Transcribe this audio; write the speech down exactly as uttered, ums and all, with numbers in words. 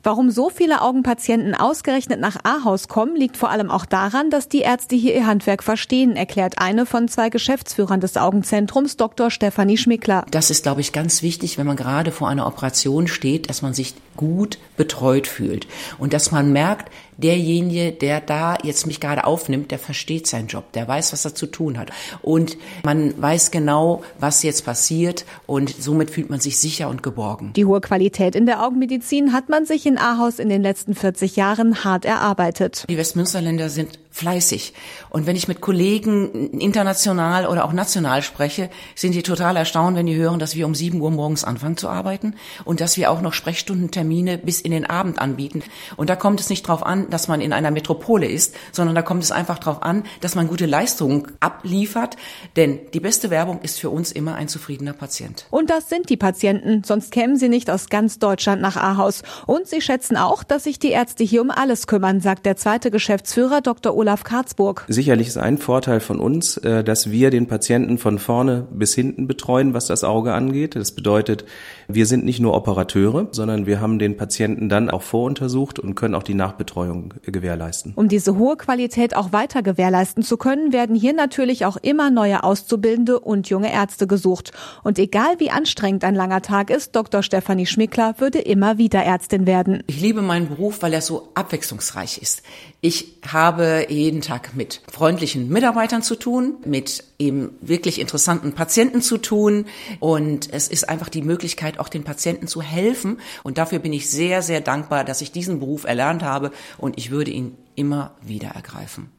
Warum so viele Augenpatienten ausgerechnet nach Ahaus kommen, liegt vor allem auch daran, dass die Ärzte hier ihr Handwerk verstehen, erklärt eine von zwei Geschäftsführern des Augenzentrums, Doktor Stefanie Schmickler. Das ist, glaube ich, ganz wichtig, wenn man gerade vor einer Operation steht, dass man sich gut betreut fühlt und dass man merkt, derjenige, der da jetzt mich gerade aufnimmt, der versteht seinen Job, der weiß, was er zu tun hat und man weiß genau, was jetzt passiert und somit fühlt man sich sicher und geborgen. Die hohe Qualität in der Augenmedizin hat man sich in Ahaus in den letzten vierzig Jahren hart erarbeitet. Die Westmünsterländer sind fleißig. Und wenn ich mit Kollegen international oder auch national spreche, sind die total erstaunt, wenn die hören, dass wir um sieben Uhr morgens anfangen zu arbeiten und dass wir auch noch Sprechstundentermine bis in den Abend anbieten. Und da kommt es nicht drauf an, dass man in einer Metropole ist, sondern da kommt es einfach drauf an, dass man gute Leistungen abliefert. Denn die beste Werbung ist für uns immer ein zufriedener Patient. Und das sind die Patienten, sonst kämen sie nicht aus ganz Deutschland nach Ahaus. Und sie schätzen auch, dass sich die Ärzte hier um alles kümmern, sagt der zweite Geschäftsführer, Doktor Olaf Karzburg. Sicherlich ist ein Vorteil von uns, dass wir den Patienten von vorne bis hinten betreuen, was das Auge angeht. Das bedeutet, wir sind nicht nur Operateure, sondern wir haben den Patienten dann auch voruntersucht und können auch die Nachbetreuung gewährleisten. Um diese hohe Qualität auch weiter gewährleisten zu können, werden hier natürlich auch immer neue Auszubildende und junge Ärzte gesucht. Und egal wie anstrengend ein langer Tag ist, Doktor Stefanie Schmickler würde immer wieder Ärztin werden. Ich liebe meinen Beruf, weil er so abwechslungsreich ist. Ich habe jeden Tag mit freundlichen Mitarbeitern zu tun, mit eben wirklich interessanten Patienten zu tun und es ist einfach die Möglichkeit, auch den Patienten zu helfen und dafür bin ich sehr, sehr dankbar, dass ich diesen Beruf erlernt habe und ich würde ihn immer wieder ergreifen.